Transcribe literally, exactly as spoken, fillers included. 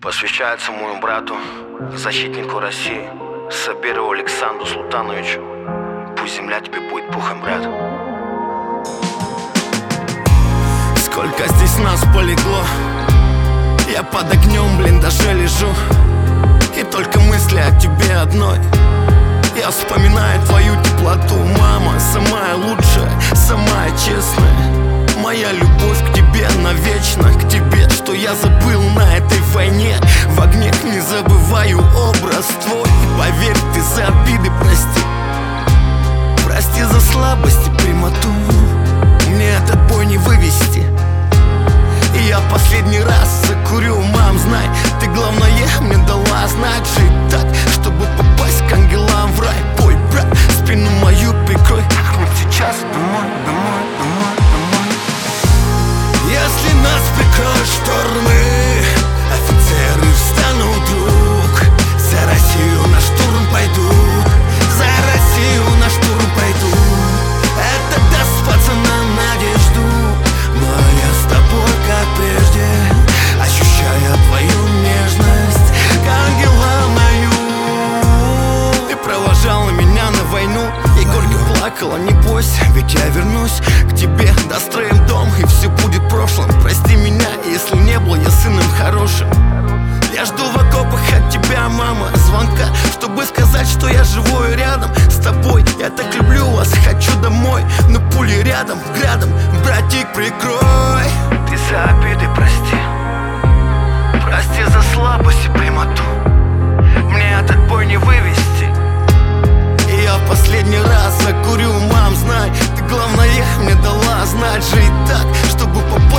Посвящается моему брату, защитнику России, Сабирову Александру Султановичу. Пусть земля тебе будет пухом, брат. Сколько здесь нас полегло, я под огнем, блин, даже лежу. И только мысли о тебе одной я вспоминаю твою теплоту. Мама, самая лучшая, самая честная. Моя любовь к тебе навечно, к тебе, что я забыл на этой войне. В огнях не забываю образ твой. Поверь, ты за обиды прости, прости за слабость и прямоту. Мне этот бой не вывести, и я последний раз закурю. Мам, знай, ты главное мне дала знать. Жить так, чтобы попасть к ангелам в рай. Бой, брат, спину мою прикрой. Вот сейчас домой, домой, домой, домой. Если нас прикроют штормы, офицеры встанут вдруг. За Россию на штурм пойдут, за Россию на штурм пойдут. Это даст пацанам надежду. Но я с тобой как прежде, ощущая твою нежность, к ангела мою. Ты провожала меня на войну и горько плакала, не бойся, ведь я вернусь к тебе. Достроим дом и все будет прошлым. Прости меня, если не был я сыном хорошим. Я жду в окопах от тебя, мама, звонка, чтобы сказать, что я живой рядом с тобой. Я так люблю вас, хочу домой, но пули рядом, градом, братик, прикрой. Ты за обиды прости, прости за слабость и прямоту. Мне этот бой не вывести, и я в последний раз закурю. Мам, знай, ты главное мне дала знать. Жить так, чтобы попасть